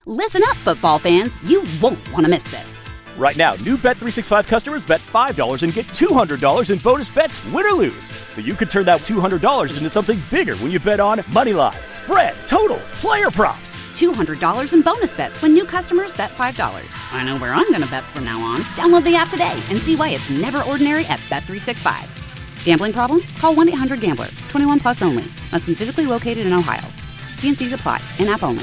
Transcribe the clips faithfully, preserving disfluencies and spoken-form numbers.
Listen up, football fans. You won't want to miss this. Right now, new Bet three sixty-five customers bet five dollars and get two hundred dollars in bonus bets, win or lose. So you could turn that two hundred dollars into something bigger when you bet on money line, spread, totals, player props. two hundred dollars in bonus bets when new customers bet five dollars. I know where I'm going to bet from now on. Download the app today and see why it's never ordinary at Bet three sixty-five. Gambling problem? Call one eight hundred gambler. twenty-one plus only. Must be physically located in Ohio. T and C's apply. In-app only.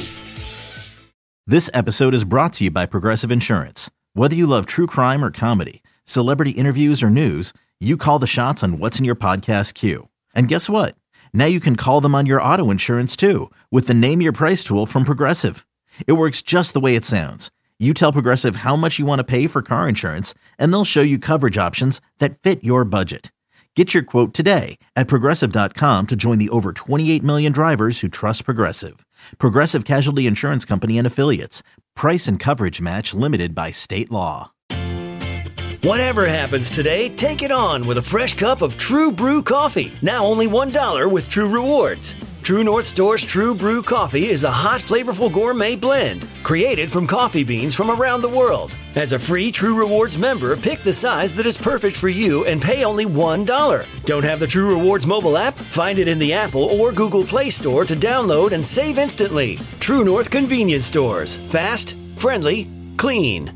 This episode is brought to you by Progressive Insurance. Whether you love true crime or comedy, celebrity interviews or news, you call the shots on what's in your podcast queue. And guess what? Now you can call them on your auto insurance too with the Name Your Price tool from Progressive. It works just the way it sounds. You tell Progressive how much you want to pay for car insurance, and they'll show you coverage options that fit your budget. Get your quote today at Progressive dot com to join the over twenty-eight million drivers who trust Progressive. Progressive Casualty Insurance Company and Affiliates. Price and coverage match limited by state law. Whatever happens today, take it on with a fresh cup of True Brew coffee. Now only one dollar with True Rewards. True North Store's True Brew coffee is a hot, flavorful gourmet blend created from coffee beans from around the world. As a free True Rewards member, pick the size that is perfect for you and pay only one dollar. Don't have the True Rewards mobile app? Find it in the Apple or Google Play Store to download and save instantly. True North Convenience Stores. Fast, friendly, clean.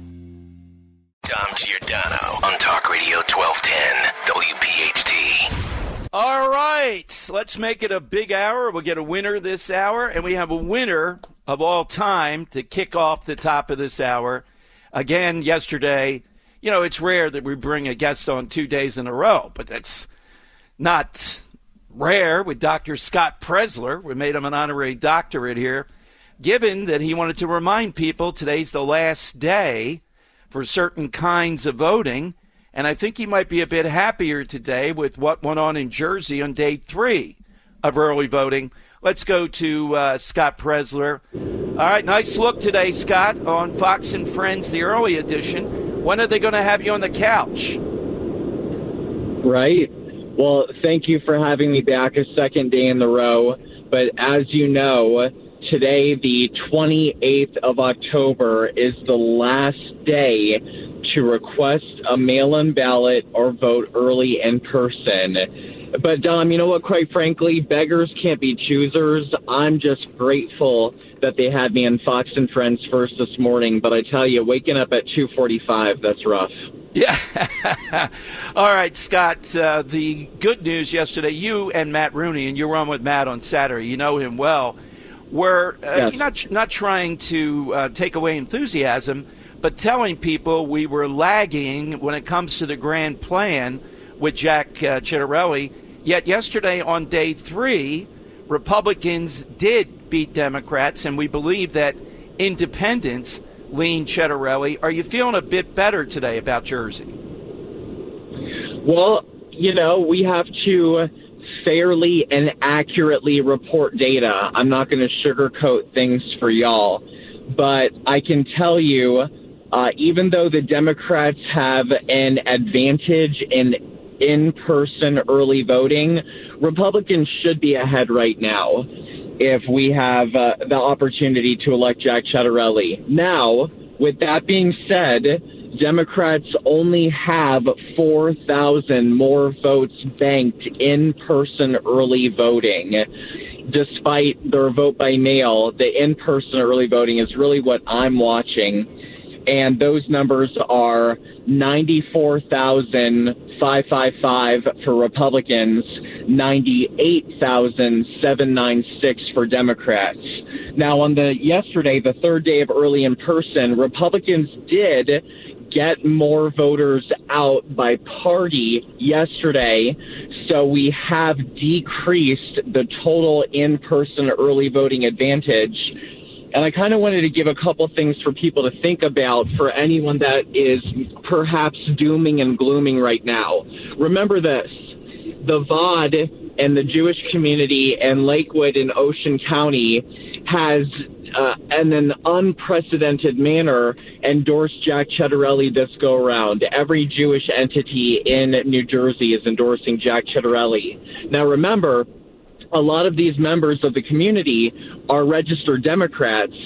Dom Giordano on Talk Radio twelve ten W P H T. All right, let's make it a big hour. We'll get a winner this hour, and we have a winner of all time to kick off the top of this hour. Again, yesterday, you know, it's rare that we bring a guest on two days in a row, but that's not rare with Doctor Scott Presler. We made him an honorary doctorate here, given that he wanted to remind people today's the last day for certain kinds of voting. And I think he might be a bit happier today with what went on in Jersey on day three of early voting. Let's go to uh, Scott Presler. All right, nice look today, Scott, on Fox and Friends, the early edition. When are they going to have you on the couch? Right. Well, thank you for having me back a second day in the row. But as you know, today, the twenty-eighth of October, is the last day to request a mail-in ballot or vote early in person. But, Dom, you know what, quite frankly, beggars can't be choosers. I'm just grateful that they had me on Fox and Friends first this morning. But I tell you, waking up at two forty-five, that's rough. Yeah. All right, Scott, uh, the good news yesterday, you and Matt Rooney, and you were on with Matt on Saturday, you know him well, were uh, yes. not, not trying to uh, take away enthusiasm, but telling people we were lagging when it comes to the grand plan with Jack uh, Ciattarelli. Yet yesterday on day three, Republicans did beat Democrats, and we believe that independents lean Ciattarelli. Are you feeling a bit better today about Jersey? Well, you know, we have to fairly and accurately report data. I'm not going to sugarcoat things for y'all, but I can tell you, Uh, even though the Democrats have an advantage in in-person early voting, Republicans should be ahead right now if we have uh, the opportunity to elect Jack Ciattarelli. Now, with that being said, Democrats only have four thousand more votes banked in-person early voting. Despite their vote by mail, the in-person early voting is really what I'm watching. And those numbers are ninety-four thousand five hundred fifty-five for Republicans, ninety-eight thousand seven hundred ninety-six for Democrats. Now, on the yesterday, the third day of early in person, Republicans did get more voters out by party yesterday. So we have decreased the total in-person early voting advantage. And I kind of wanted to give a couple things for people to think about for anyone that is perhaps dooming and glooming right now. Remember this, the V O D and the Jewish community in Lakewood and Ocean County has, uh, in an unprecedented manner, endorsed Jack Ciattarelli this go-around. Every Jewish entity in New Jersey is endorsing Jack Ciattarelli. Now remember, a lot of these members of the community are registered Democrats,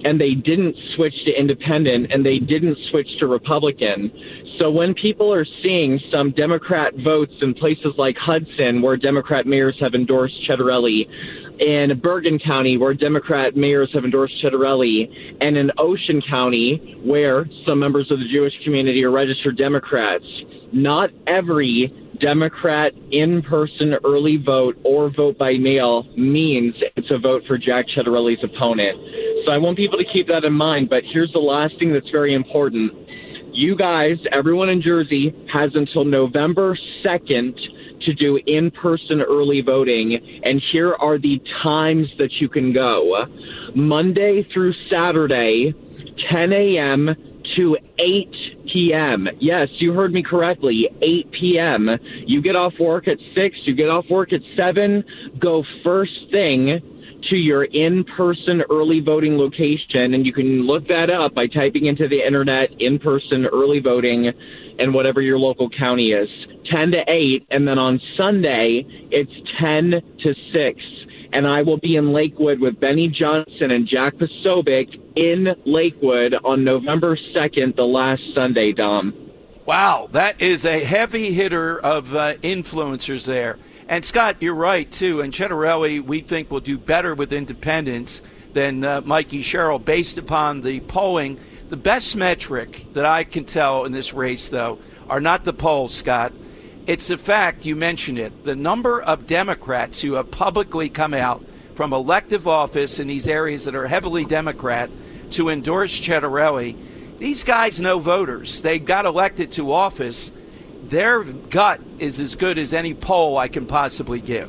and they didn't switch to independent, and they didn't switch to Republican. So when people are seeing some Democrat votes in places like Hudson, where Democrat mayors have endorsed Cettarelli, in Bergen County, where Democrat mayors have endorsed Cettarelli, and in Ocean County, where some members of the Jewish community are registered Democrats, not every Democrat in-person early vote or vote by mail means it's a vote for Jack Cettarelli's opponent. So I want people to keep that in mind, but here's the last thing that's very important. You guys, everyone in Jersey, has until November second to do in-person early voting, and here are the times that you can go. Monday through Saturday, ten a.m. to eight p.m. Yes, you heard me correctly, eight p.m. You get off work at six, you get off work at seven, go first thing to your in-person early voting location, and you can look that up by typing into the internet in-person early voting and whatever your local county is, ten to eight, and then on Sunday, it's ten to six. And I will be in Lakewood with Benny Johnson and Jack Posobiec in Lakewood on November second, the last Sunday, Dom. Wow, that is a heavy hitter of uh, influencers there. And, Scott, you're right, too. And Cettarelli, we think, will do better with independents than uh, Mikey Sherrill based upon the polling. The best metric that I can tell in this race, though, are not the polls, Scott. It's the fact, you mentioned it, the number of Democrats who have publicly come out from elective office in these areas that are heavily Democrat to endorse Cettarelli. These guys know voters. They got elected to office. Their gut is as good as any poll I can possibly give.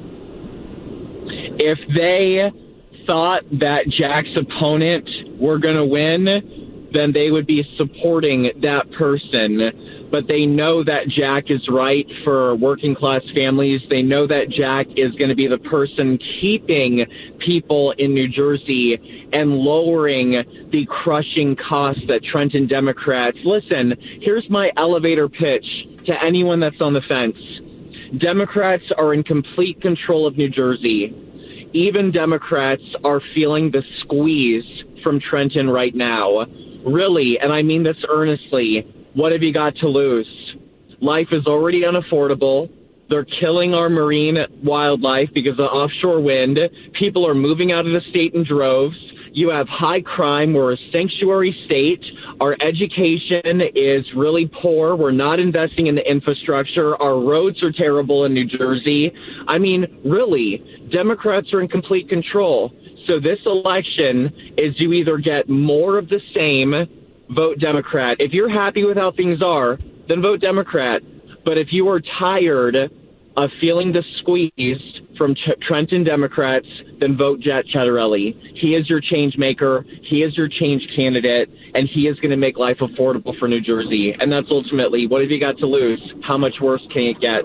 If they thought that Jack's opponent were going to win, then they would be supporting that person. But they know that Jack is right for working class families. They know that Jack is going to be the person keeping people in New Jersey and lowering the crushing costs that Trenton Democrats. Listen, here's my elevator pitch to anyone that's on the fence. Democrats are in complete control of New Jersey. Even Democrats are feeling the squeeze from Trenton right now. Really, and I mean this earnestly, what have you got to lose? Life is already unaffordable. They're killing our marine wildlife because of offshore wind. People are moving out of the state in droves. You have high crime. We're a sanctuary state. Our education is really poor. We're not investing in the infrastructure. Our roads are terrible in New Jersey. I mean, really, Democrats are in complete control. So this election is you either get more of the same, vote Democrat. If you're happy with how things are, then vote Democrat. But if you are tired of feeling the squeeze from Ch- Trenton Democrats, then vote Jack Cettarelli. He is your change maker. He is your change candidate, and he is going to make life affordable for New Jersey. And that's ultimately, what have you got to lose? How much worse can it get?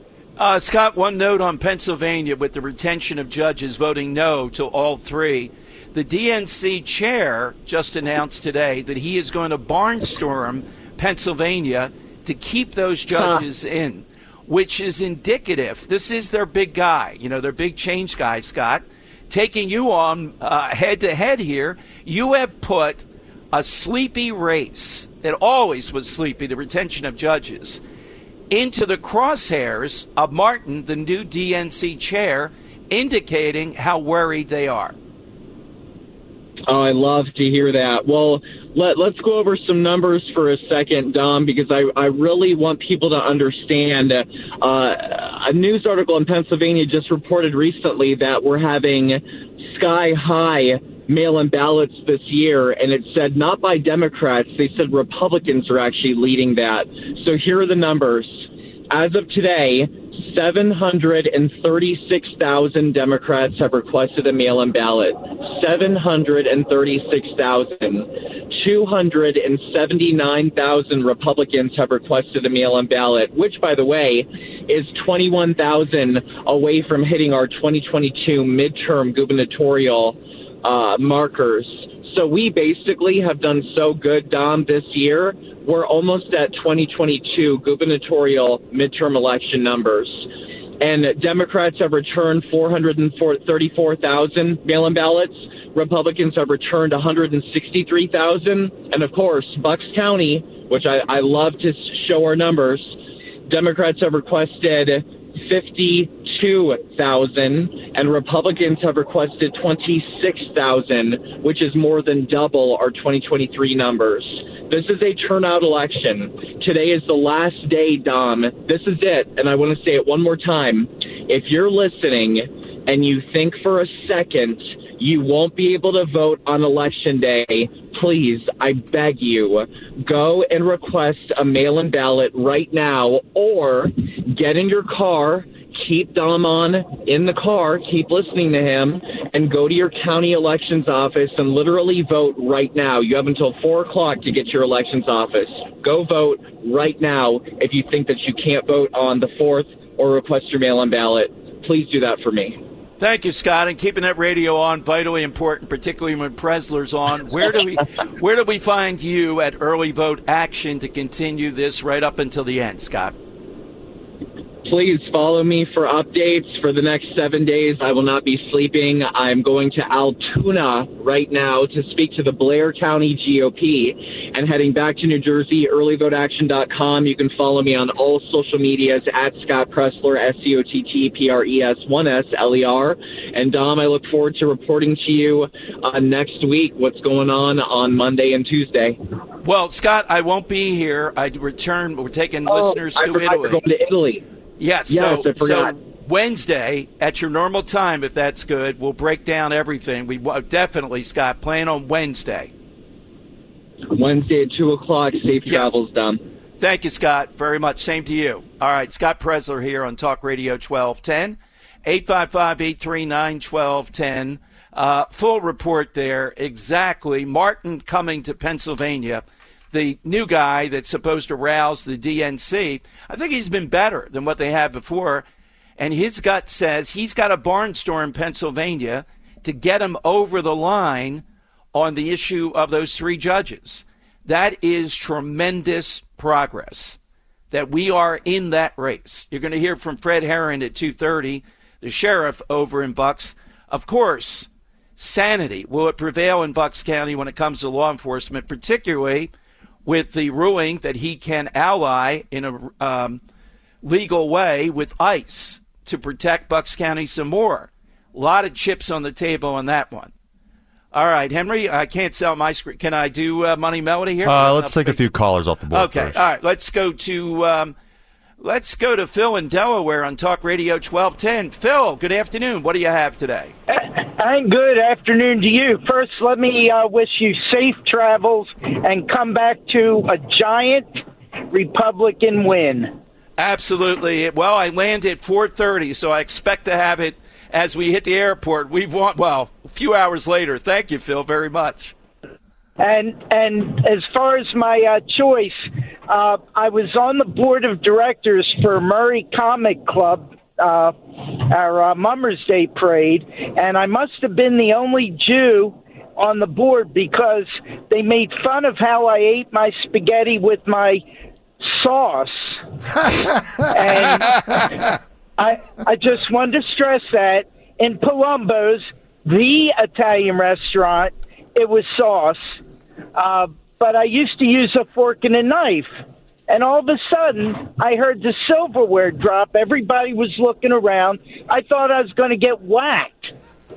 Uh, Scott, one note on Pennsylvania with the retention of judges voting no to all three. The D N C chair just announced today that he is going to barnstorm Pennsylvania to keep those judges huh. in, which is indicative. This is their big guy, you know, their big change guy, Scott. Taking you on uh, head-to-head here, you have put a sleepy race, it always was sleepy, the retention of judges, into the crosshairs of Martin, the new D N C chair, indicating how worried they are. Oh, I love to hear that. Well, let, let's go over some numbers for a second, Dom, because I, I really want people to understand. Uh, a news article in Pennsylvania just reported recently that we're having sky-high mail-in ballots this year, and it said not by Democrats. They said Republicans are actually leading that. So here are the numbers. As of today, seven hundred thirty-six thousand Democrats have requested a mail-in ballot. seven hundred thirty-six thousand. two hundred seventy-nine thousand Republicans have requested a mail-in ballot, which, by the way, is twenty-one thousand away from hitting our twenty twenty-two midterm gubernatorial uh, markers. So we basically have done so good, Dom, this year. We're almost at twenty twenty-two gubernatorial midterm election numbers. And Democrats have returned four hundred thirty-four thousand mail-in ballots. Republicans have returned one hundred sixty-three thousand. And, of course, Bucks County, which I, I love to show our numbers, Democrats have requested fifty-two thousand, and Republicans have requested twenty-six thousand, which is more than double our twenty twenty-three numbers. This is a turnout election. Today is the last day, Dom. This is it, and I want to say it one more time. If you're listening and you think for a second you won't be able to vote on Election Day, please, I beg you, go and request a mail-in ballot right now, or get in your car, keep Dom on in the car, keep listening to him, and go to your county elections office and literally vote right now. You have until four o'clock to get to your elections office. Go vote right now if you think that you can't vote on the fourth or request your mail-in ballot. Please do that for me. Thank you, Scott, and keeping that radio on, vitally important, particularly when Presler's on. Where do we where do we find you at Early Vote Action to continue this right up until the end, Scott? Please follow me for updates. For the next seven days, I will not be sleeping. I'm going to Altoona right now to speak to the Blair County G O P, and heading back to New Jersey, early vote action dot com. You can follow me on all social medias at Scott Presler, S C O T T P R E S one S L E R. And Dom, I look forward to reporting to you uh, next week what's going on on Monday and Tuesday. Well, Scott, I won't be here. I return. We're taking oh, listeners to I forgot Italy. We're going to Italy. Yes, yes so, I forgot. so Wednesday at your normal time, if that's good, we'll break down everything. We definitely, Scott, plan on Wednesday. Wednesday at two o'clock. Safe yes. travels, Dom. Thank you, Scott, very much. Same to you. All right, Scott Presler here on Talk Radio twelve ten, eight five five, eight three nine, one two one zero. Uh, full report there, exactly. Martin coming to Pennsylvania, the new guy that's supposed to rouse the D N C. I think he's been better than what they had before. And his gut says he's got a barnstorm in Pennsylvania to get him over the line on the issue of those three judges. That is tremendous progress, that we are in that race. You're going to hear from Fred Herron at two thirty, the sheriff over in Bucks. Of course, sanity. Will it prevail in Bucks County when it comes to law enforcement, particularly with the ruling that he can ally in a um, legal way with ICE to protect Bucks County some more? A lot of chips on the table on that one. All right, Henry, I can't sell my screen. Can I do uh, Money Melody here? Uh, let's take a few callers off the board Okay, first. all right, let's go to um, let's go to Phil in Delaware on Talk Radio twelve ten. Phil, good afternoon. What do you have today? And good afternoon to you. First, let me uh, wish you safe travels and come back to a giant Republican win. Absolutely. Well, I land at four thirty, so I expect to have it as we hit the airport. We've won, well, a few hours later. Thank you, Phil, very much. And and as far as my uh, choice, uh, I was on the board of directors for Murray Comic Club, uh, our uh, Mummers Day parade, and I must have been the only Jew on the board because they made fun of how I ate my spaghetti with my sauce. And I I just wanted to stress that in Palumbo's, the Italian restaurant, it was sauce. Uh, but I used to use a fork and a knife. And all of a sudden, I heard the silverware drop. Everybody was looking around. I thought I was going to get whacked.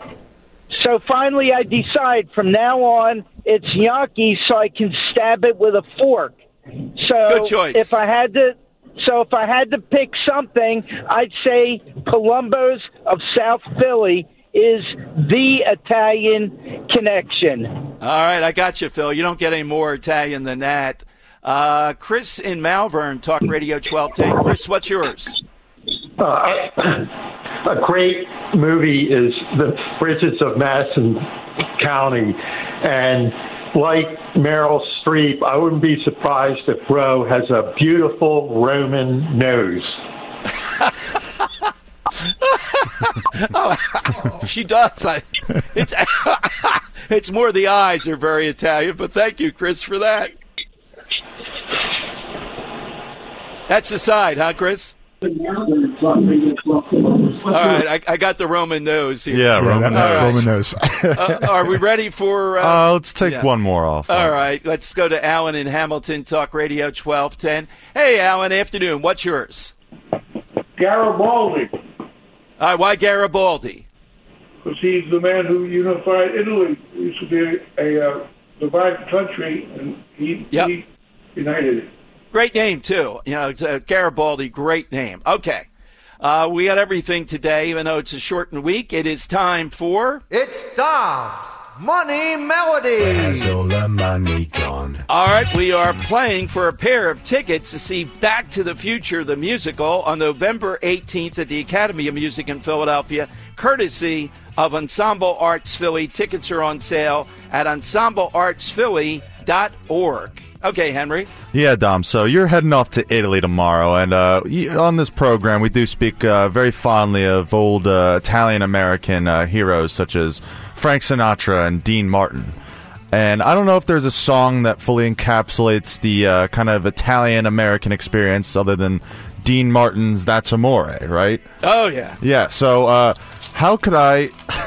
So finally, I decide from now on, it's gnocchi, so I can stab it with a fork. So good choice. If I had to, so if I had to pick something, I'd say Palumbo's of South Philly is the Italian connection. All right, I got you, Phil. You don't get any more Italian than that. Uh, Chris in Malvern, Talk Radio twelve ten. Chris, what's yours? Uh, a great movie is The Bridges of Madison County. And like Meryl Streep, I wouldn't be surprised if Ro has a beautiful Roman nose. Oh, she does. I, it's, it's more the eyes are very Italian, but thank you, Chris, for that. That's the side, huh, Chris? All right, I, I got the Roman nose here. Yeah, Roman yeah, nose. Roman nose. uh, are we ready for... Uh, uh, let's take yeah. one more off. All right, let's go to Alan in Hamilton, Talk Radio twelve ten. Hey, Alan, afternoon. What's yours? Garibaldi. All right, why Garibaldi? Because he's the man who unified Italy. It used to be a uh, divided country, and he, yep. he united it. Great name, too. You know, it's, uh, Garibaldi, great name. Okay. Uh, we got everything today, even though it's a shortened week. It is time for... It's Dom's Money Melody. Has all the money gone? All right, we are playing for a pair of tickets to see Back to the Future, the musical, on November eighteenth at the Academy of Music in Philadelphia, courtesy of Ensemble Arts Philly. Tickets are on sale at ensemble arts philly dot org. Okay, Henry. Yeah, Dom. So you're heading off to Italy tomorrow, and uh, on this program, we do speak uh, very fondly of old uh, Italian-American uh, heroes such as Frank Sinatra and Dean Martin. And I don't know if there's a song that fully encapsulates the uh, kind of Italian-American experience other than Dean Martin's "That's Amore," right? Oh, yeah. Yeah, so uh, how could I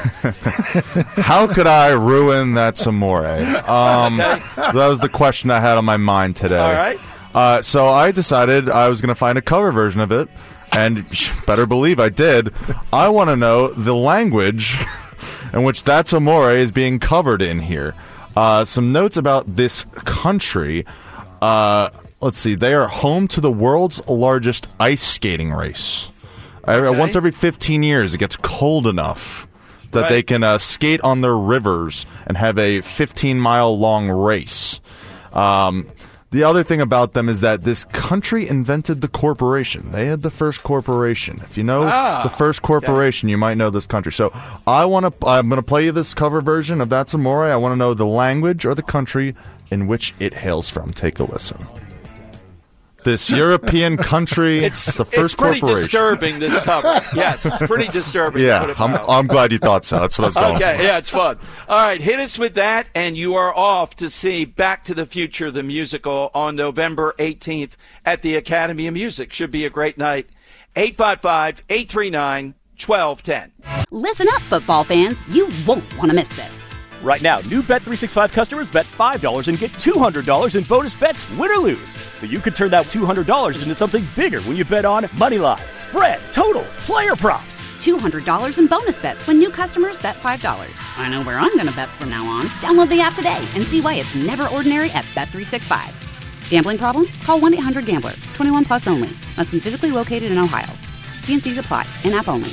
how could I ruin "That's Amore"? Um, Okay. That was the question I had on my mind today. All right. Uh, so I decided I was going to find a cover version of it, and better believe I did. I want to know the language in which "That's Amore" is being covered in here. Uh, some notes about this country. Uh, let's see. They are home to the world's largest ice skating race. Okay. Once every fifteen years, it gets cold enough that Right. they can uh, skate on their rivers and have a fifteen-mile-long race. Um, the other thing about them is that this country invented the corporation. They had the first corporation. If you know Ah, the first corporation, you might know this country. So I want to. I'm going to play you this cover version of "That's Amore." I want to know the language or the country in which it hails from. Take a listen. This European country, It's, the first it's pretty corporation. disturbing, this cover. Yes, it's pretty disturbing. to put Yeah, it I'm, mildly. I'm glad you thought so. That's what I was going Okay, for. yeah, it's fun. All right, hit us with that, and you are off to see Back to the Future, the musical, on November eighteenth at the Academy of Music. Should be a great night. eight five five, eight three nine, one two one zero. Listen up, football fans. You won't want to miss this. Right now, new Bet three sixty-five customers bet five dollars and get two hundred dollars in bonus bets, win or lose. So you could turn that two hundred dollars into something bigger when you bet on money line, spread, totals, player props. two hundred dollars in bonus bets when new customers bet five dollars. I know where I'm going to bet from now on. Download the app today and see why it's never ordinary at Bet three sixty-five. Gambling problem? Call one eight hundred gambler. twenty-one plus only. Must be physically located in Ohio. T and C's apply. In-app only.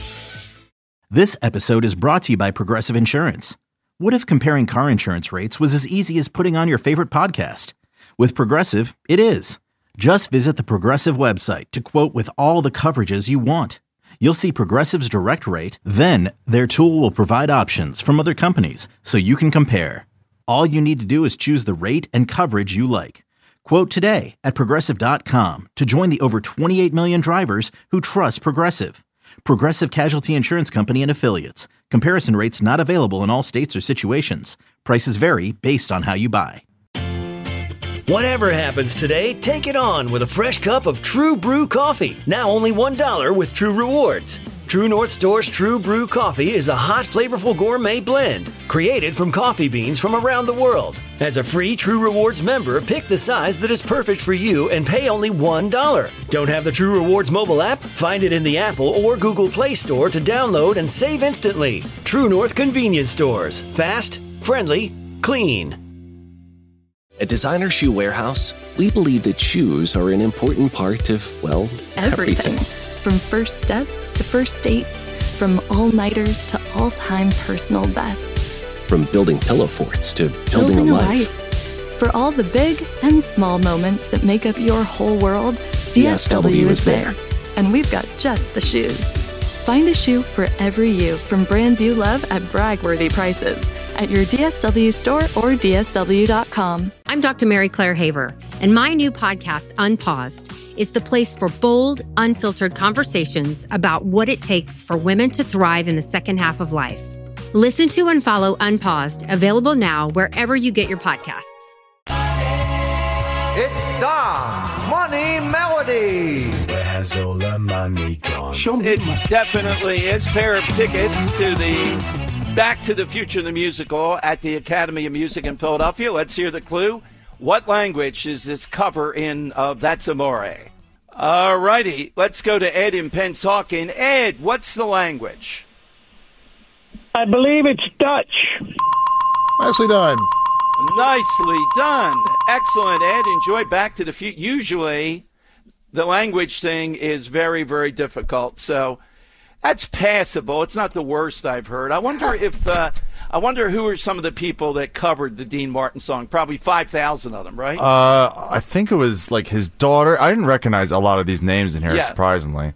This episode is brought to you by Progressive Insurance. What if comparing car insurance rates was as easy as putting on your favorite podcast? With Progressive, it is. Just visit the Progressive website to quote with all the coverages you want. You'll see Progressive's direct rate, then their tool will provide options from other companies so you can compare. All you need to do is choose the rate and coverage you like. Quote today at Progressive dot com to join the over twenty-eight million drivers who trust Progressive. Progressive Casualty Insurance Company and Affiliates. Comparison rates not available in all states or situations. Prices vary based on how you buy. Whatever happens today, take it on with a fresh cup of True Brew coffee. Now only one dollar with True Rewards. True North Store's True Brew coffee is a hot, flavorful gourmet blend created from coffee beans from around the world. As a free True Rewards member, pick the size that is perfect for you and pay only one dollar. Don't have the True Rewards mobile app? Find it in the Apple or Google Play Store to download and save instantly. True North Convenience Stores. Fast, friendly, clean. At Designer Shoe Warehouse, we believe that shoes are an important part of, well, everything. everything. From first steps to first dates, from all-nighters to all-time personal bests. From building pillow forts to building, Building a a life. life. For all the big and small moments that make up your whole world, D S W is there. And we've got just the shoes. Find a shoe for every you from brands you love at brag-worthy prices at your D S W store or D S W dot com. I'm Doctor Mary Claire Haver, and my new podcast, Unpaused, is the place for bold, unfiltered conversations about what it takes for women to thrive in the second half of life. Listen to and follow Unpaused, available now wherever you get your podcasts. It's Dom's Money Melody. has all her money gone? It definitely is. Pair of tickets to the Back to the Future the Musical at the Academy of Music in Philadelphia. Let's hear the clue. What language is this cover in of That's Amore? All righty. Let's go to Ed in Pennsauken. Ed, what's the language? I believe it's Dutch. Nicely done. Nicely done. Excellent, Ed. Enjoy Back to the Future. Usually, the language thing is very, very difficult. So that's passable. It's not the worst I've heard. I wonder if uh, I wonder who are some of the people that covered the Dean Martin song. Probably five thousand of them, right? Uh, I think it was like his daughter. I didn't recognize a lot of these names in here, Yeah. surprisingly.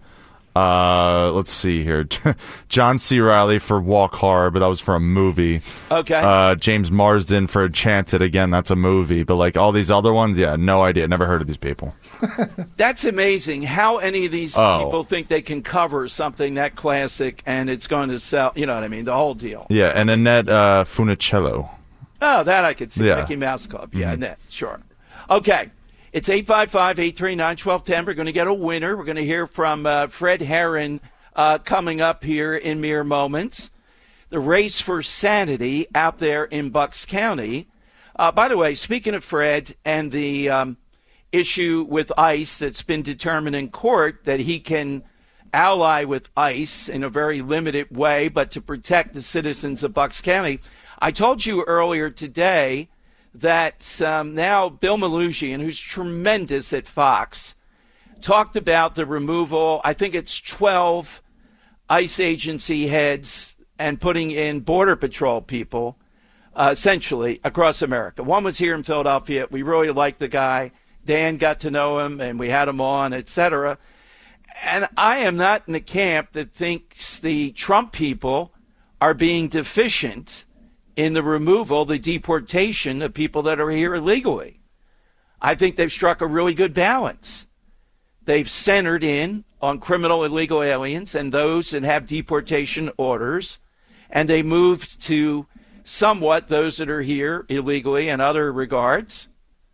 Uh, let's see here. John C. Reilly for Walk Hard, but that was for a movie. Okay. Uh, James Marsden for Enchanted. Again, that's a movie. But like all these other ones, yeah, no idea. Never heard of these people. That's amazing how any of these Oh. people think they can cover something that classic and it's going to sell. You know what I mean? The whole deal. Yeah, and Annette uh, Funicello. Oh, that I could see. Yeah. Mickey Mouse Club. Yeah, Mhm. Annette, sure. Okay. It's eight five five, eight three nine, one two one zero. We're going to get a winner. We're going to hear from uh, Fred Herron uh, coming up here in mere moments. The race for sanity out there in Bucks County. Uh, by the way, speaking of Fred and the um, issue with ICE that's been determined in court that he can ally with ICE in a very limited way, but to protect the citizens of Bucks County. I told you earlier today that um, now Bill Malusian, who's tremendous at Fox, talked about the removal, I think it's twelve ICE agency heads and putting in Border Patrol people, uh, essentially, across America. One was here in Philadelphia. We really liked the guy. Dan got to know him, and we had him on, et cetera. And I am not in the camp that thinks the Trump people are being deficient in the removal, the deportation of people that are here illegally. I think they've struck a really good balance. They've centered in on criminal illegal aliens and those that have deportation orders, and they moved to somewhat those that are here illegally in other regards.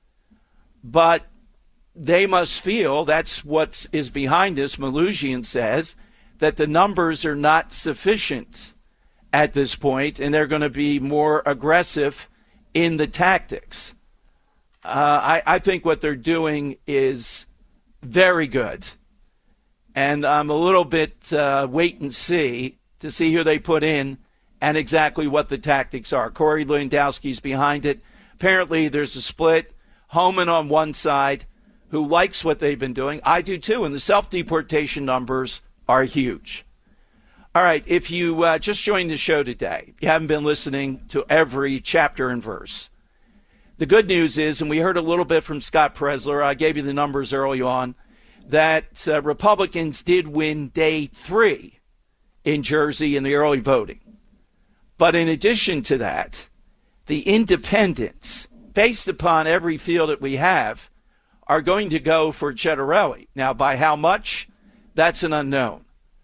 But they must feel, that's what is behind this, Malusian says, that the numbers are not sufficient at this point, and they're going to be more aggressive in the tactics. Uh, I, I think what they're doing is very good. And I'm a little bit uh, wait and see to see who they put in and exactly what the tactics are. Corey Lewandowski's behind it. Apparently there's a split. Homan on one side, who likes what they've been doing. I do too, and the self-deportation numbers are huge. All right, if you uh, just joined the show today, you haven't been listening to every chapter and verse. The good news is, and we heard a little bit from Scott Presler, I gave you the numbers early on, that uh, Republicans did win day three in Jersey in the early voting. But in addition to that, the independents, based upon every field that we have, are going to go for Cettarelli. Now, by how much? That's an unknown.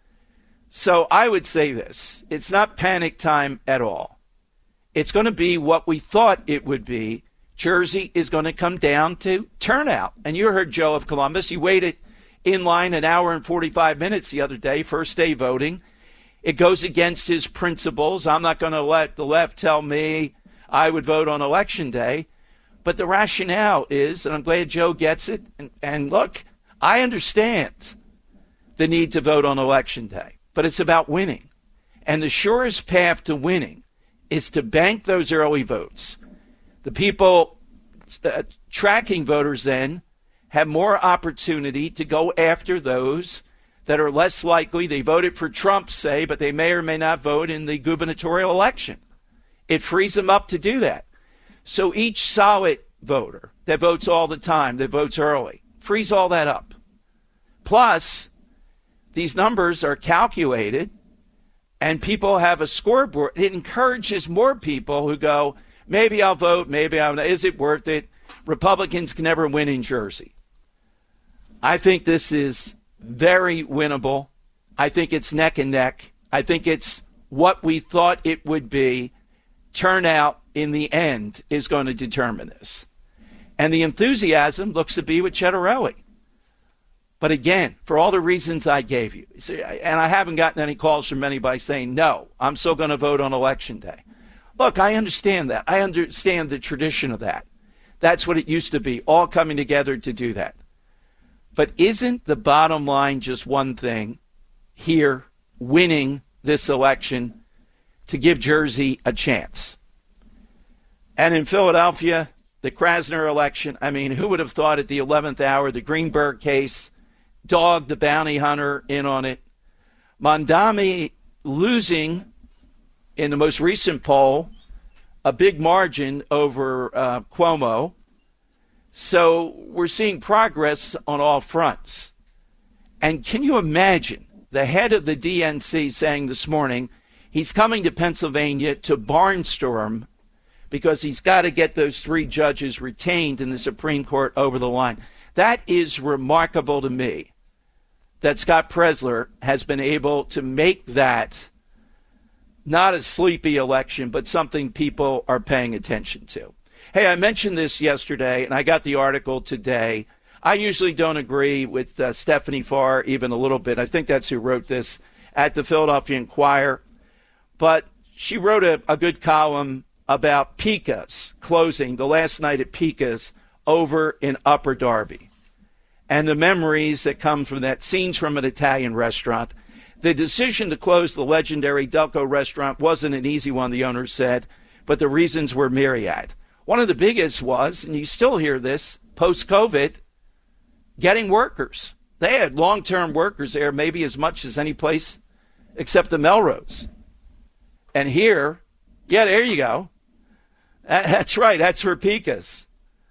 So I would say this. It's not panic time at all. It's going to be what we thought it would be. Jersey is going to come down to turnout. And you heard Joe of Columbus. He waited in line an hour and forty-five minutes the other day, first day voting. It goes against his principles. I'm not going to let the left tell me I would vote on Election Day. But the rationale is, and I'm glad Joe gets it, and, and look, I understand the need to vote on Election Day. But it's about winning. And the surest path to winning is to bank those early votes. The people uh, tracking voters then have more opportunity to go after those that are less likely. They voted for Trump, say, but they may or may not vote in the gubernatorial election. It frees them up to do that. So each solid voter that votes all the time, that votes early, frees all that up. Plus, these numbers are calculated, and people have a scoreboard. It encourages more people who go, maybe I'll vote, maybe I'll, is it worth it? Republicans can never win in Jersey. I think this is very winnable. I think it's neck and neck. I think it's what we thought it would be. Turnout in the end is going to determine this. And the enthusiasm looks to be with Cettarelli. But again, for all the reasons I gave you, see, and I haven't gotten any calls from anybody saying, no, I'm still going to vote on Election Day. Look, I understand that. I understand the tradition of that. That's what it used to be, all coming together to do that. But isn't the bottom line just one thing here, winning this election to give Jersey a chance? And in Philadelphia, the Krasner election, I mean, who would have thought at the eleventh hour, the Greenberg case, dogged the bounty hunter in on it. Mondami losing in the most recent poll a big margin over uh, Cuomo. So we're seeing progress on all fronts. And can you imagine the head of the D N C saying this morning he's coming to Pennsylvania to barnstorm because he's got to get those three judges retained in the Supreme Court over the line. That is remarkable to me, that Scott Presler has been able to make that not a sleepy election, but something people are paying attention to. Hey, I mentioned this yesterday, and I got the article today. I usually don't agree with uh, Stephanie Farr even a little bit. I think that's who wrote this at the Philadelphia Inquirer. But she wrote a, a good column about Pica's closing the last night at Pica's over in Upper Darby, and the memories that come from that, scenes from an Italian restaurant. The decision to close the legendary Delco restaurant wasn't an easy one, the owner said, but the reasons were myriad. One of the biggest was, and you still hear this, post-COVID, getting workers. They had long-term workers there, maybe as much as any place except the Melrose. And here, yeah, there you go. That's right, that's for Pica's.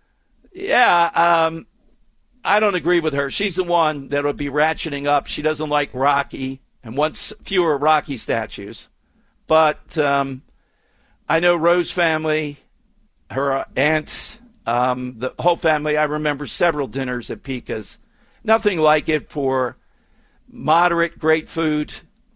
Yeah, um, I don't agree with her. She's the one that will be ratcheting up. She doesn't like Rocky and wants fewer Rocky statues. But um, I know Rose family, her aunts, um, the whole family. I remember several dinners at Pica's. Nothing like it for moderate, great food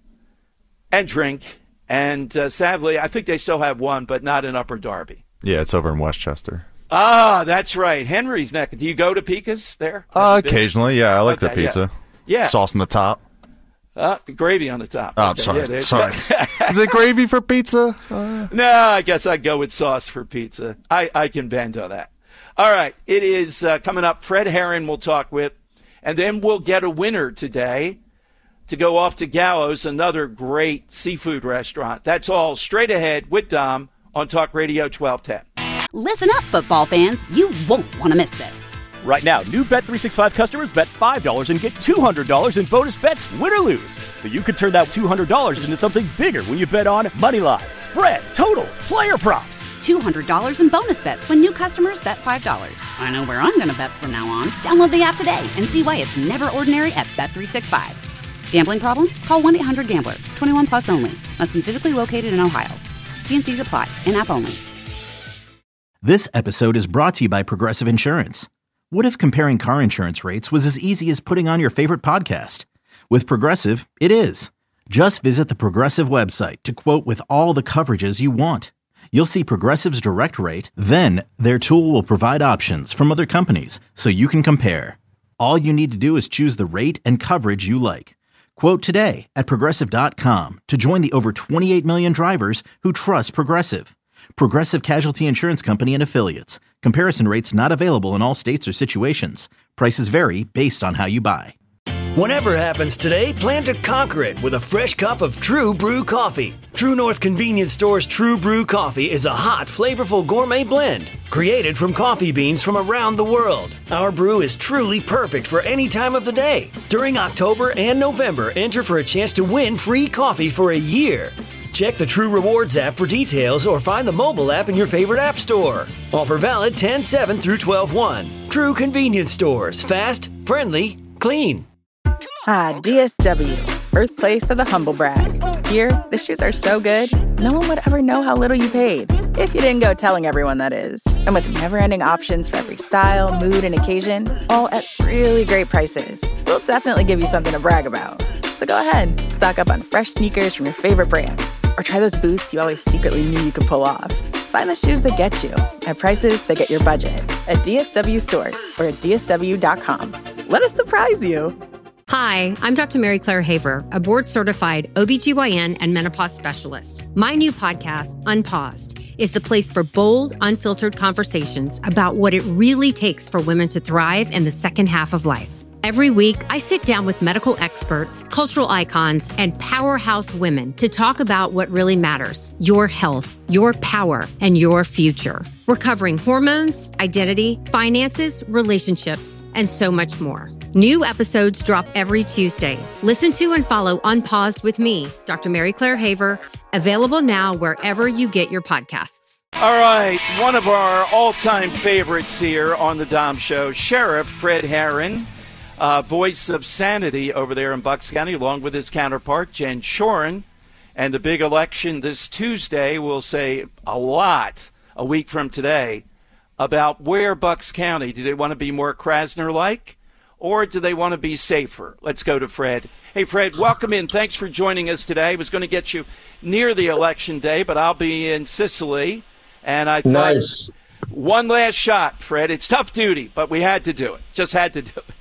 and drink. And uh, sadly, I think they still have one, but not in Upper Darby. Yeah, it's over in Westchester. Ah, that's right. Henry's neck. Do you go to Pica's there? Uh, occasionally, yeah. I like Okay, the pizza. Yeah. Yeah. Sauce on the top. Uh, gravy on the top. Oh, I'm Okay, sorry. yeah, there's- sorry. Is it gravy for pizza? Uh, No, I guess I'd go with sauce for pizza. I, I can bend on that. All right. It is uh, coming up. Fred Herron we'll talk with. And then we'll get a winner today to go off to Gallows, another great seafood restaurant. That's all straight ahead with Dom on Talk Radio twelve ten. Listen up, football fans. You won't want to miss this. Right now, new Bet three sixty-five customers bet five dollars and get two hundred dollars in bonus bets, win or lose. So you could turn that two hundred dollars into something bigger when you bet on money line, spread, totals, player props. two hundred dollars in bonus bets when new customers bet five dollars. I know where I'm going to bet from now on. Download the app today and see why it's never ordinary at Bet three sixty-five. Gambling problem? Call one eight hundred gambler. twenty-one plus only. Must be physically located in Ohio. T and C's apply. In-app only. This episode is brought to you by Progressive Insurance. What if comparing car insurance rates was as easy as putting on your favorite podcast? With Progressive, it is. Just visit the Progressive website to quote with all the coverages you want. You'll see Progressive's direct rate, then their tool will provide options from other companies so you can compare. All you need to do is choose the rate and coverage you like. Quote today at Progressive dot com to join the over twenty-eight million drivers who trust Progressive. Progressive Casualty Insurance Company and Affiliates. Comparison rates not available in all states or situations. Prices vary based on how you buy. Whatever happens today, plan to conquer it with a fresh cup of True Brew coffee. True North Convenience Store's True Brew coffee is a hot, flavorful gourmet blend created from coffee beans from around the world. Our brew is truly perfect for any time of the day. During October and November, enter for a chance to win free coffee for a year. Check the True Rewards app for details or find the mobile app in your favorite app store. Offer valid ten seven through twelve one. True Convenience Stores. Fast, friendly, clean. Ah, D S W, birthplace of the humble brag. Here, the shoes are so good, no one would ever know how little you paid. If you didn't go telling everyone, that is. And with never-ending options for every style, mood, and occasion, all at really great prices, we'll definitely give you something to brag about. So go ahead, stock up on fresh sneakers from your favorite brands, or try those boots you always secretly knew you could pull off. Find the shoes that get you at prices that get your budget at D S W stores or at D S W dot com. Let us surprise you. Hi, I'm Doctor Mary Claire Haver, a board-certified O B G Y N and menopause specialist. My new podcast, Unpaused, is the place for bold, unfiltered conversations about what it really takes for women to thrive in the second half of life. Every week, I sit down with medical experts, cultural icons, and powerhouse women to talk about what really matters: your health, your power, and your future. We're covering hormones, identity, finances, relationships, and so much more. New episodes drop every Tuesday. Listen to and follow Unpaused with me, Doctor Mary Claire Haver, available now wherever you get your podcasts. All right, one of our all-time favorites here on the Dom Show, Sheriff Fred Herron. Uh, voice of sanity over there in Bucks County, along with his counterpart, Jen Shoren. And the big election this Tuesday will say a lot, a week from today, about where Bucks County, do they want to be more Krasner-like, or do they want to be safer? Let's go to Fred. Hey, Fred, welcome in. Thanks for joining us today. I was going to get you near the election day, but I'll be in Sicily. And I thought, nice. One last shot, Fred. It's tough duty, but we had to do it. Just had to do it.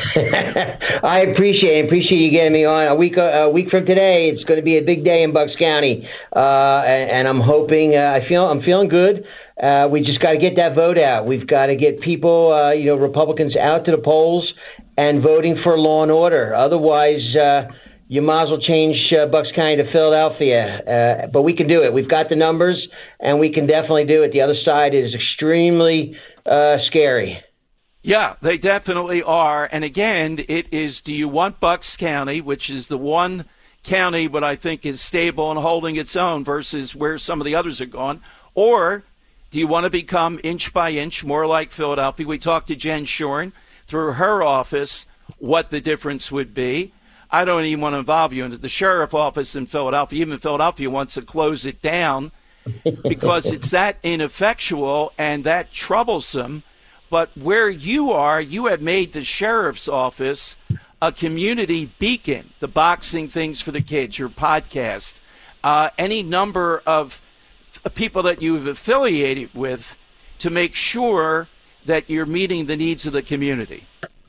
I appreciate it. Appreciate you getting me on. A week a week from today, it's going to be a big day in Bucks County, uh, and, and I'm hoping. Uh, I feel I'm feeling good. Uh, we just got to get that vote out. We've got to get people, uh, you know, Republicans out to the polls and voting for law and order. Otherwise, uh, you might as well change uh, Bucks County to Philadelphia. Uh, but we can do it. We've got the numbers, and we can definitely do it. The other side is extremely uh, scary. Yeah, they definitely are. And again, it is, do you want Bucks County, which is the one county what I think is stable and holding its own versus where some of the others are gone, or do you want to become inch by inch more like Philadelphia? We talked to Jen Shoren through her office what the difference would be. I don't even want to involve you into the sheriff office in Philadelphia. Even Philadelphia wants to close it down because it's that ineffectual and that troublesome. But where you are, you have made the sheriff's office a community beacon, the boxing things for the kids, your podcast, uh, any number of people that you've affiliated with to make sure that you're meeting the needs of the community.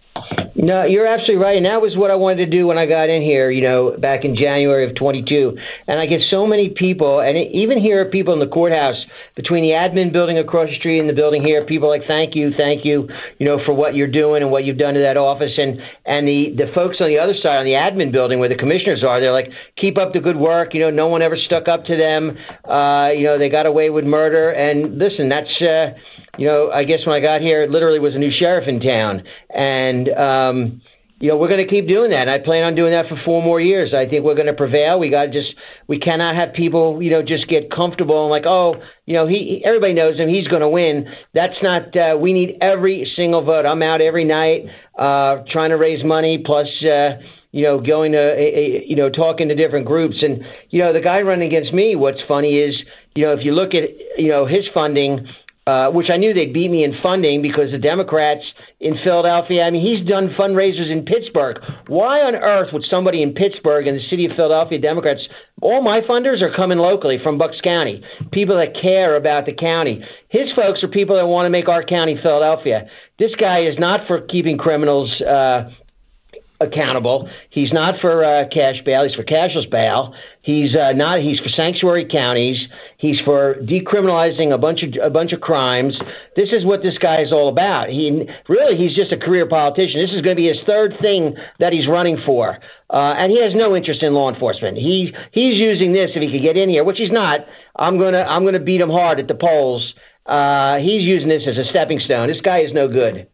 No, you're absolutely right. And that was what I wanted to do when I got in here, you know, back in January of twenty-two. And I get so many people, and even here, people in the courthouse, between the admin building across the street and the building here, people are like, thank you, thank you, you know, for what you're doing and what you've done to that office. And, and the, the folks on the other side, on the admin building where the commissioners are, they're like, keep up the good work. You know, no one ever stuck up to them. Uh, you know, they got away with murder. And listen, that's... Uh, You know, I guess when I got here, it literally was a new sheriff in town. And, um, you know, we're going to keep doing that. And I plan on doing that for four more years. I think we're going to prevail. We got to just, we cannot have people, you know, just get comfortable and like, oh, you know, he, everybody knows him. He's going to win. That's not, uh, we need every single vote. I'm out every night, uh, trying to raise money, plus, uh, you know, going to, uh, you know, talking to different groups. And, you know, the guy running against me, what's funny is, you know, if you look at, you know, his funding, Uh, which I knew they'd beat me in funding because the Democrats in Philadelphia, I mean, he's done fundraisers in Pittsburgh. Why on earth would somebody in Pittsburgh and the city of Philadelphia Democrats, all my funders are coming locally from Bucks County, people that care about the county. His folks are people that want to make our county Philadelphia. This guy is not for keeping criminals uh, accountable. He's not for uh, cash bail. He's for cashless bail. He's uh, not. He's for sanctuary counties. He's for decriminalizing a bunch of a bunch of crimes. This is what this guy is all about. He really, he's just a career politician. This is going to be his third thing that he's running for, uh, and he has no interest in law enforcement. He he's using this if he could get in here, which he's not. I'm gonna I'm gonna beat him hard at the polls. Uh, he's using this as a stepping stone. This guy is no good.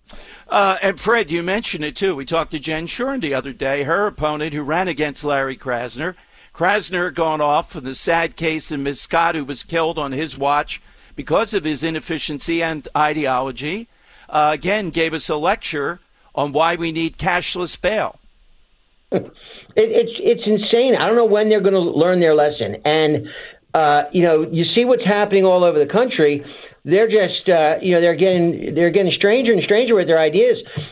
Uh, and Fred, you mentioned it too. We talked to Jen Shoren the other day, her opponent who ran against Larry Krasner. Krasner gone off for the sad case of Miz Scott, who was killed on his watch because of his inefficiency and ideology. Uh, again, gave us a lecture on why we need cashless bail. It, it's it's insane. I don't know when they're going to learn their lesson. And uh, you know, you see what's happening all over the country. They're just, uh, you know, they're getting they're getting stranger and stranger with their ideas.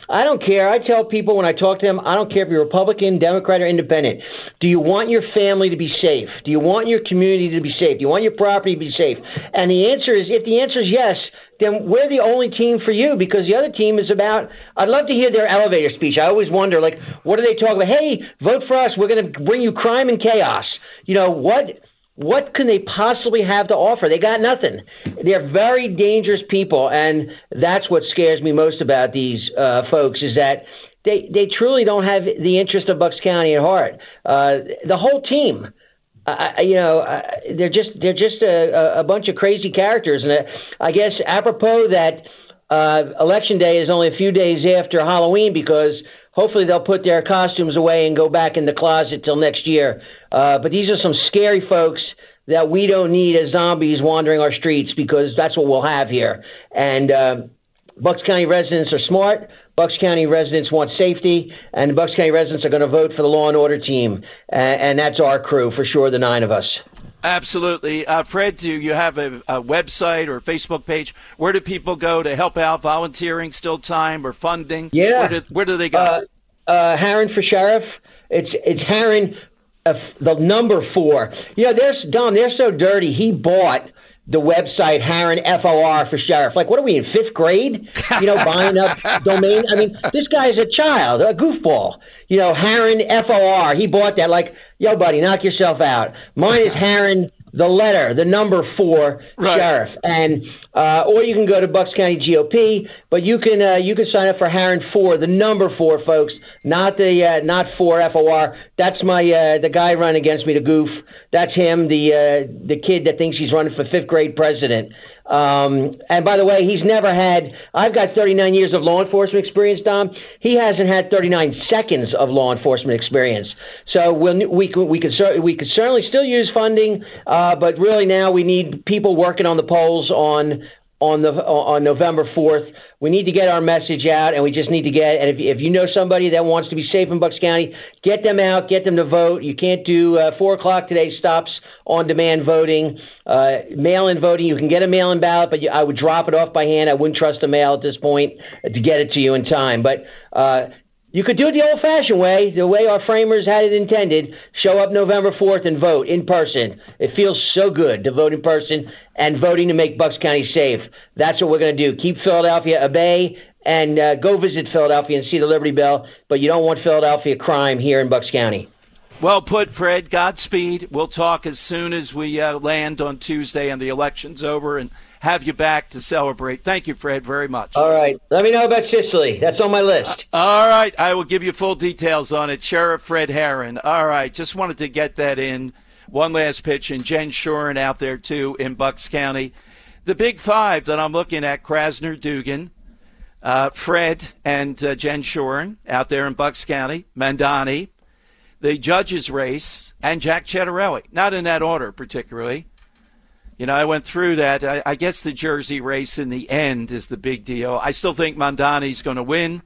I don't care. I tell people when I talk to them, I don't care if you're Republican, Democrat, or Independent. Do you want your family to be safe? Do you want your community to be safe? Do you want your property to be safe? And the answer is, if the answer is yes, then we're the only team for you, because the other team is about, I'd love to hear their elevator speech. I always wonder, like, what do they talk about? Hey, vote for us. We're going to bring you crime and chaos. You know, what what can they possibly have to offer? They got nothing. They're very dangerous people, and that's what scares me most about these uh, folks is that they, they truly don't have the interest of Bucks County at heart. Uh, the whole team. Uh, you know, uh, they're just they're just a, a bunch of crazy characters, and uh, I guess apropos that uh, Election Day is only a few days after Halloween, because hopefully they'll put their costumes away and go back in the closet till next year. Uh, but these are some scary folks that we don't need as zombies wandering our streets, because that's what we'll have here. And uh, Bucks County residents are smart. Bucks County residents want safety, and the Bucks County residents are going to vote for the law and order team, uh, and that's our crew for sure, the nine of us. Absolutely. Uh, Fred, do you have a, a website or a Facebook page? Where do people go to help out, volunteering, still time, or funding? Yeah. Where do, where do they go? Uh, uh, Harron for Sheriff. It's it's Harron, uh, the number four. You know, there's, Dom, they're so dirty. He bought the website Harron F O R for Sheriff. Like, what are we in fifth grade? You know, buying up domain. I mean, this guy's a child, a goofball. You know, Harron F O R. He bought that. Like, yo, buddy, knock yourself out. Mine is Harron, the letter, the number four, right. Sheriff. And uh, or you can go to Bucks County G O P, but you can uh, you can sign up for Harron four, the number four, folks, not the uh, not four F O R. That's my uh, the guy running against me, the goof. That's him, the uh, the kid that thinks he's running for fifth grade president. Um, and by the way, he's never had, I've got thirty-nine years of law enforcement experience, Dom. He hasn't had thirty-nine seconds of law enforcement experience. So we'll, we could, we could, we could certainly still use funding, uh, but really now we need people working on the polls on, on the, on November fourth. We need to get our message out, and we just need to get, and if, if you know somebody that wants to be safe in Bucks County, get them out, get them to vote. You can't do, uh, four o'clock today stops on-demand voting, uh, mail-in voting. You can get a mail-in ballot, but you, I would drop it off by hand. I wouldn't trust the mail at this point to get it to you in time. But uh, you could do it the old-fashioned way, the way our framers had it intended. Show up November fourth and vote in person. It feels so good to vote in person and voting to make Bucks County safe. That's what we're going to do. Keep Philadelphia at bay, and uh, go visit Philadelphia and see the Liberty Bell, but you don't want Philadelphia crime here in Bucks County. Well put, Fred. Godspeed. We'll talk as soon as we uh, land on Tuesday and the election's over, and have you back to celebrate. Thank you, Fred, very much. All right. Let me know about Sicily. That's on my list. Uh, all right. I will give you full details on it. Sheriff Fred Harron. All right. Just wanted to get that in. One last pitch, and Jen Shuren out there, too, in Bucks County. The big five that I'm looking at, Krasner, Dugan, uh, Fred, and uh, Jen Shuren out there in Bucks County, Mandani, the judges race, and Jack Cettarelli. Not in that order, particularly. You know, I went through that. I, I guess the Jersey race in the end is the big deal. I still think Mandani's going to win,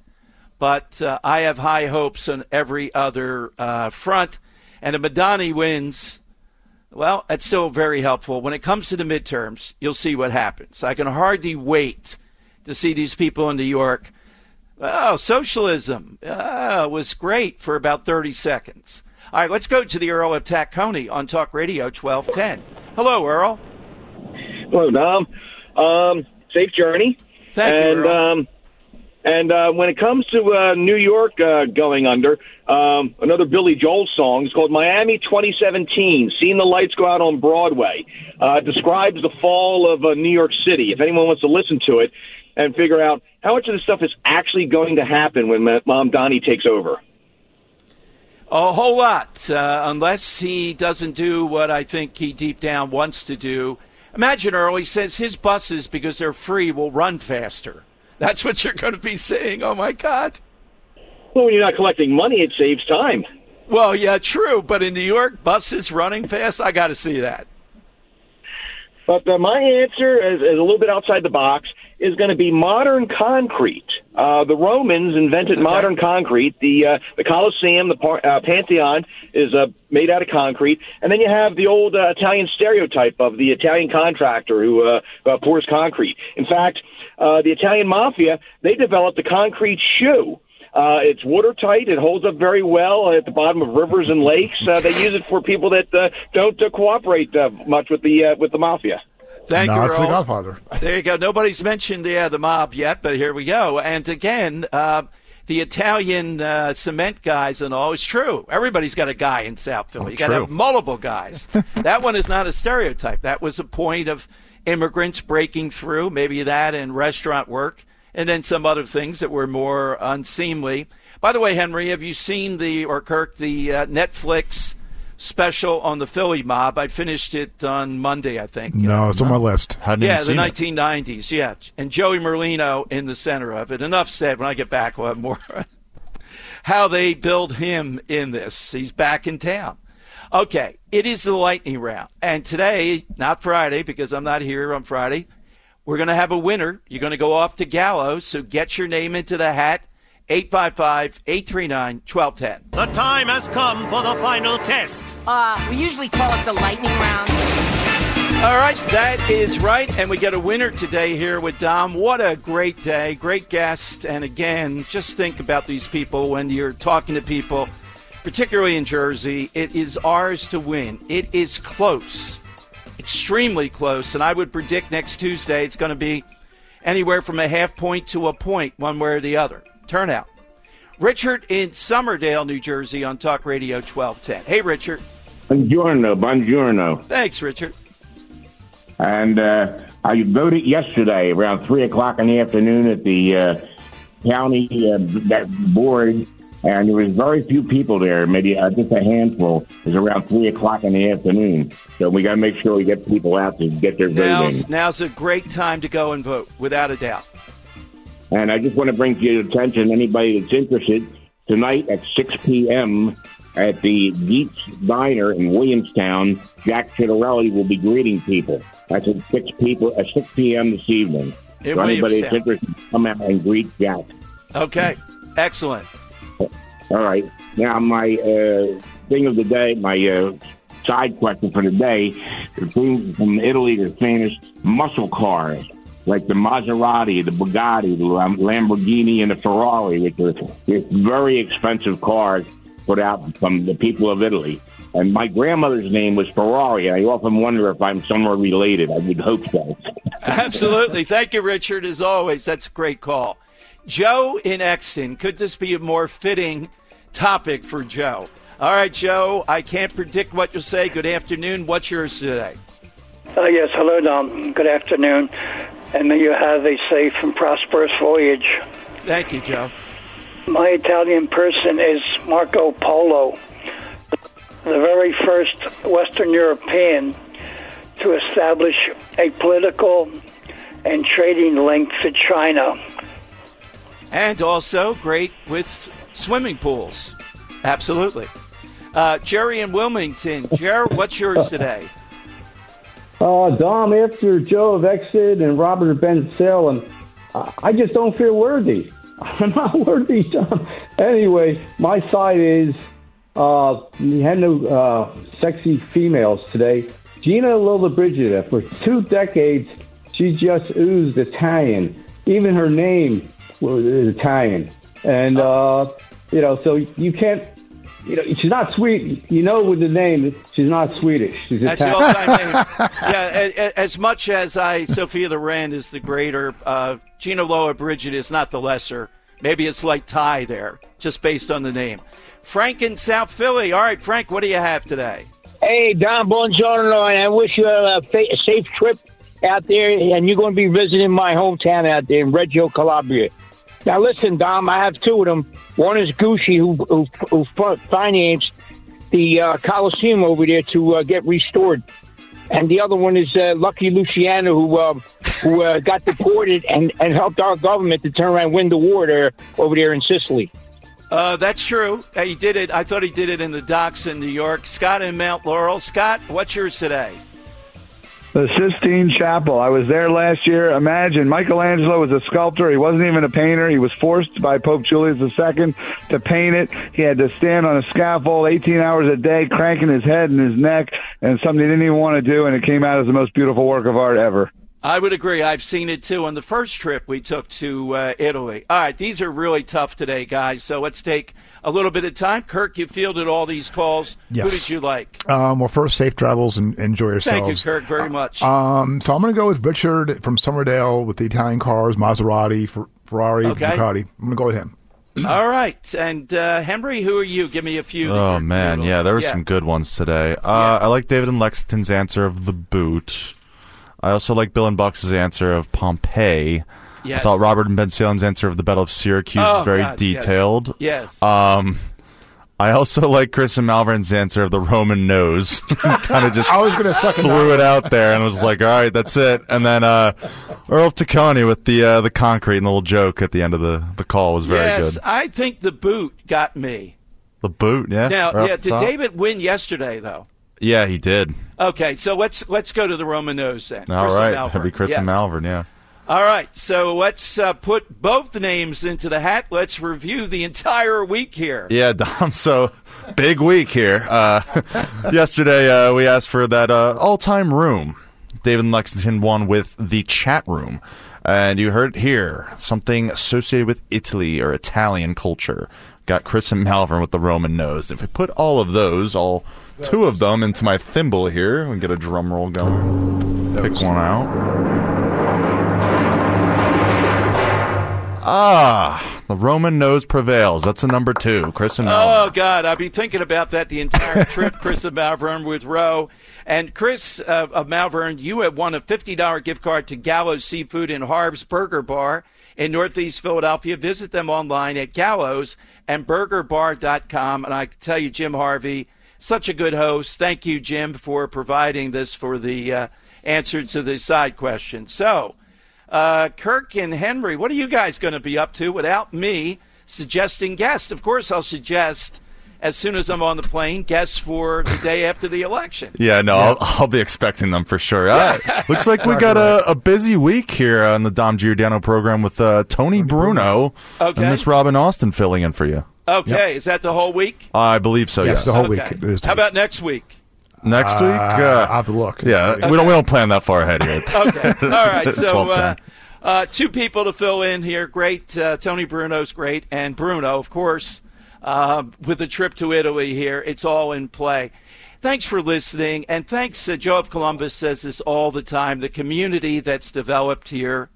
but uh, I have high hopes on every other uh, front. And if Mandani wins, well, that's still very helpful. When it comes to the midterms, you'll see what happens. I can hardly wait to see these people in New York. Oh, socialism uh, was great for about thirty seconds. All right, let's go to the Earl of Tacony on Talk Radio twelve ten. Hello, Earl. Hello, Dom. Um, safe journey. Thank and, you, Earl. Um, and uh, when it comes to uh, New York uh, going under, um, another Billy Joel song is called Miami twenty seventeen, Seeing the Lights Go Out on Broadway. Uh, describes the fall of uh, New York City. If anyone wants to listen to it and figure out how much of this stuff is actually going to happen when Mom Donnie takes over. A whole lot, uh, unless he doesn't do what I think he deep down wants to do. Imagine, Earl, he says his buses, because they're free, will run faster. That's what you're going to be saying. Oh, my God. Well, when you're not collecting money, it saves time. Well, yeah, true. But in New York, buses running fast, I got to see that. But uh, my answer is, is a little bit outside the box, is going to be modern concrete. Uh, the Romans invented okay. modern concrete. The uh, the Colosseum, the par- uh, Pantheon, is uh, made out of concrete. And then you have the old uh, Italian stereotype of the Italian contractor who uh, uh, pours concrete. In fact, uh, the Italian mafia, they developed a concrete shoe. Uh, it's watertight. It holds up very well at the bottom of rivers and lakes. Uh, they use it for people that uh, don't uh, cooperate uh, much with the uh, with the mafia. Thank no, you, it's the Earl. Godfather. There you go. Nobody's mentioned yeah, the mob yet, but here we go. And again, uh, the Italian uh, cement guys and all is true. Everybody's got a guy in South Philly. Oh, you got to true. have multiple guys. That one is not a stereotype. That was a point of immigrants breaking through, maybe that and restaurant work, and then some other things that were more unseemly. By the way, Henry, have you seen the, or Kirk, the uh, Netflix special on the Philly mob? I finished it on Monday, I think. No, it's on my list. Hadn't Yeah, even the seen it. nineteen nineties, yeah. And Joey Merlino in the center of it. Enough said. When I get back, we'll have more how they build him in this. He's back in town. Okay, it is the lightning round. And today, not Friday, because I'm not here on Friday, we're going to have a winner. You're going to go off to Gallows, so get your name into the hat. eight five five, eight three nine, one two one zero. The time has come for the final test. Uh, we usually call it the lightning round. All right, that is right. And we get a winner today here with Dom. What a great day, great guest. And again, just think about these people when you're talking to people, particularly in Jersey. It is ours to win. It is close, extremely close. And I would predict next Tuesday it's going to be anywhere from a half point to a point, one way or the other. Turnout. Richard in Summerdale, New Jersey on Talk Radio twelve ten. Hey, Richard. Buongiorno, buongiorno. Thanks, Richard. And uh, I voted yesterday around three o'clock in the afternoon at the uh, county uh, that board, and there was very few people there, maybe uh, just a handful. It was around three o'clock in the afternoon. So we got to make sure we get people out to get their vote in. Now's, now's a great time to go and vote, without a doubt. And I just want to bring to your attention, anybody that's interested, tonight at six p.m. at the Geets Diner in Williamstown, Jack Chittarelli will be greeting people. That's at six people at six p.m. this evening. In so anybody that's Williamstown. interested, come out and greet Jack. Okay, excellent. All right. Now, my uh, thing of the day, my uh, side question for the day, the thing from Italy, the famous muscle cars, like the Maserati, the Bugatti, the Lamborghini, and the Ferrari, which are very expensive cars put out from the people of Italy. And my grandmother's name was Ferrari, and I often wonder if I'm somewhere related. I would hope so. Absolutely. Thank you, Richard, as always. That's a great call. Joe in Exton. Could this be a more fitting topic for Joe? All right, Joe, I can't predict what you'll say. Good afternoon. What's yours today? Uh, yes, hello, Dom. Good afternoon. And may you have a safe and prosperous voyage. Thank you, Joe. My Italian person is Marco Polo, the very first Western European to establish a political and trading link to China. And also great with swimming pools. Absolutely. Uh, Jerry in Wilmington. Jerry, what's yours today? Uh, Dom, after Joe of Exit and Robert of Ben Salem, uh, I just don't feel worthy. I'm not worthy, Dom. Anyway, my side is uh, we had no uh, sexy females today. Gina Lollobrigida, for two decades, she just oozed Italian. Even her name was Italian. And, uh, you know, so you can't, you know, she's not sweet. You know with the name, she's not Swedish. She's That's Italian. the all-time name. Yeah, a- a- as much as I, Sophia Loren is the greater, uh, Gina Lollobrigida is not the lesser. Maybe it's like Ty there, just based on the name. Frank in South Philly. All right, Frank, what do you have today? Hey, Don, buongiorno, and I wish you a, fa- a safe trip out there, and you're going to be visiting my hometown out there in Reggio, Calabria. Now, listen, Dom, I have two of them. One is Gucci, who, who, who financed the uh, Coliseum over there to uh, get restored. And the other one is uh, Lucky Luciano, who uh, who uh, got deported and, and helped our government to turn around and win the war there over there in Sicily. Uh, that's true. Uh, He did it. I thought he did it in the docks in New York. Scott in Mount Laurel. Scott, what's yours today? The Sistine Chapel. I was there last year. Imagine, Michelangelo was a sculptor. He wasn't even a painter. He was forced by Pope Julius the Second to paint it. He had to stand on a scaffold eighteen hours a day, cranking his head and his neck, and something he didn't even want to do, and it came out as the most beautiful work of art ever. I would agree. I've seen it, too, on the first trip we took to uh, Italy. All right, these are really tough today, guys, so let's take a little bit of time. Kirk, you fielded all these calls. Yes. Who did you like? Um, well, first, safe travels and enjoy yourselves. Thank you, Kirk, very much. Um, so I'm going to go with Richard from Somerdale with the Italian cars, Maserati, Ferrari, Okay. Ducati. I'm going to go with him. All right, and uh, Henry, who are you? Give me a few. Oh, man, yeah, there were Yeah. some good ones today. Uh, I like David and Lexington's answer of the boot. I also like Bill and Buck's answer of Pompeii. Yes. I thought Robert and Ben Salem's answer of the Battle of Syracuse Oh, is very God, yes. detailed. Yes. Um, I also like Chris and Malvern's answer of the Roman nose. Kind of just I was gonna suck it threw up. it out there and was like, all right, that's it. And then uh, Earl Taccone with the uh, the concrete and the little joke at the end of the, the call was very yes, good. I think the boot got me. The boot, yeah. Now, right yeah, up the did top. David win yesterday, though? Yeah, he did. Okay, so let's let's go to the Roman nose then. All Chris and right, Malvern. that'd be Chris Yes. and Malvern, yeah. All right, so let's uh, put both names into the hat. Let's review the entire week here. Yeah, Dom, so big week here. Uh, yesterday, uh, we asked for that uh, all-time room. David and Lexington won with the chat room. And you heard it here, something associated with Italy or Italian culture. Got Chris and Malvern with the Roman nose. If we put all of those, all two of them, into my thimble here, we can get a drum roll going. Pick one out. Ah, the Roman nose prevails. That's a number two. Chris and Malvern. Oh, God, I've been thinking about that the entire trip, Chris and Malvern with Roe. And Chris uh, of Malvern, you have won a fifty dollars gift card to Gallows Seafood and Harv's Burger Bar in Northeast Philadelphia. Visit them online at gallows and burger bar dot com. And I can tell you, Jim Harvey, such a good host. Thank you, Jim, for providing this for the uh, answer to the side question. So, uh, Kirk and Henry, what are you guys going to be up to without me suggesting guests? Of course, I'll suggest, as soon as I'm on the plane, guests for the day after the election. Yeah, no, I'll, I'll be expecting them for sure. Uh, looks like we got a, a busy week here on the Dom Giordano program with uh, Tony Bruno Okay. and Miss Robin Austin filling in for you. Okay, is that the whole week? I believe so, yes. Okay. How about next week? Next Uh, week? Uh, I'll have to look. Yeah, we don't we don't plan that far ahead here. Okay, all right. So twelve ten. uh, uh, two people to fill in here. Great. Uh, Tony Bruno's great. And Bruno, of course, uh, with the trip to Italy here, it's all in play. Thanks for listening. And thanks, uh, Joe of Columbus says this all the time, the community that's developed here.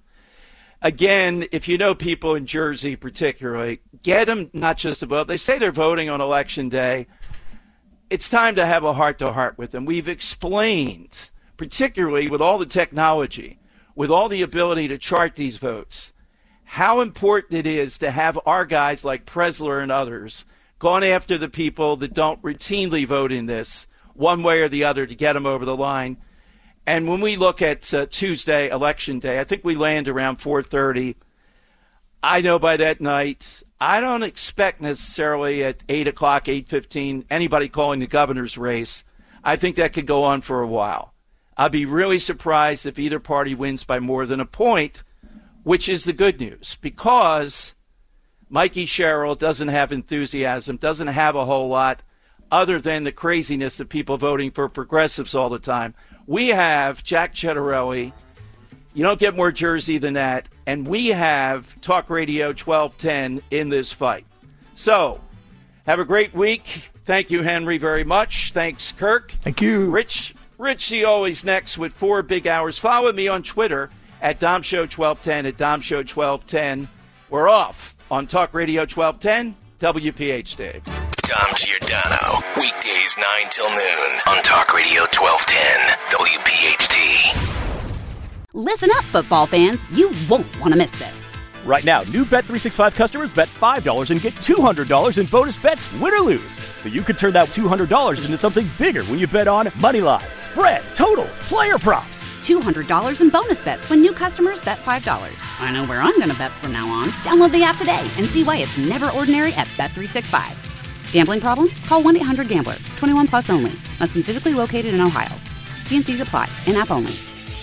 Again, if you know people in Jersey particularly, get them not just to vote. They say they're voting on Election Day. It's time to have a heart-to-heart with them. We've explained, particularly with all the technology, with all the ability to chart these votes, how important it is to have our guys like Presler and others gone after the people that don't routinely vote in this one way or the other to get them over the line. And when we look at uh, Tuesday, Election Day, I think we land around four thirty. I know by that night, I don't expect necessarily at eight o'clock, eight fifteen, anybody calling the governor's race. I think that could go on for a while. I'd be really surprised if either party wins by more than a point, which is the good news, because Mikey Sherrill doesn't have enthusiasm, doesn't have a whole lot other than the craziness of people voting for progressives all the time. We have Jack Cettarelli. You don't get more Jersey than that. And we have Talk Radio twelve ten in this fight. So, have a great week. Thank you, Henry, very much. Thanks, Kirk. Thank you. Rich, Richie always next with four big hours. Follow me on Twitter at Dom Show twelve ten, at Dom Show twelve ten. We're off on Talk Radio twelve ten, W P H D. Dom Giordano, weekdays nine till noon on Talk Radio twelve ten, W P H T. Listen up, football fans. You won't want to miss this. Right now, new Bet three sixty-five customers bet five dollars and get two hundred dollars in bonus bets, win or lose. So you could turn that two hundred dollars into something bigger when you bet on Moneyline, spread, totals, player props. two hundred dollars in bonus bets when new customers bet five dollars. I know where I'm going to bet from now on. Download the app today and see why it's never ordinary at Bet three sixty-five. Gambling problem? Call one eight hundred gambler. twenty-one plus only. Must be physically located in Ohio. T and C's apply. In-app only.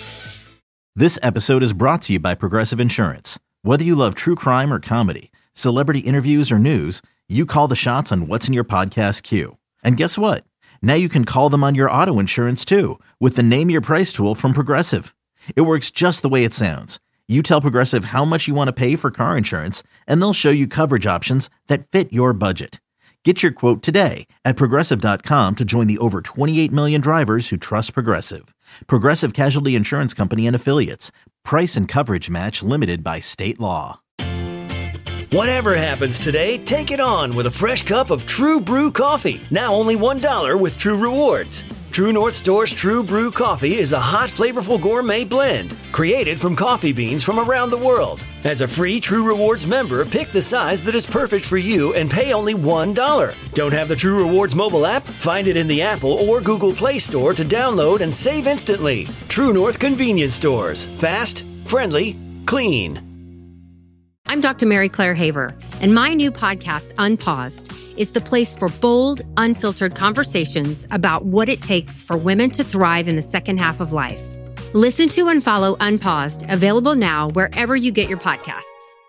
This episode is brought to you by Progressive Insurance. Whether you love true crime or comedy, celebrity interviews or news, you call the shots on what's in your podcast queue. And guess what? Now you can call them on your auto insurance too with the Name Your Price tool from Progressive. It works just the way it sounds. You tell Progressive how much you want to pay for car insurance, and they'll show you coverage options that fit your budget. Get your quote today at Progressive dot com to join the over twenty-eight million drivers who trust Progressive. Progressive Casualty Insurance Company and Affiliates. Price and coverage match limited by state law. Whatever happens today, take it on with a fresh cup of True Brew coffee. Now only one dollar with True Rewards. True North Store's True Brew coffee is a hot, flavorful gourmet blend created from coffee beans from around the world. As a free True Rewards member, pick the size that is perfect for you and pay only one dollar. Don't have the True Rewards mobile app? Find it in the Apple or Google Play Store to download and save instantly. True North Convenience Stores. Fast, friendly, clean. I'm Doctor Mary Claire Haver, and my new podcast, Unpaused, is the place for bold, unfiltered conversations about what it takes for women to thrive in the second half of life. Listen to and follow Unpaused, available now wherever you get your podcasts.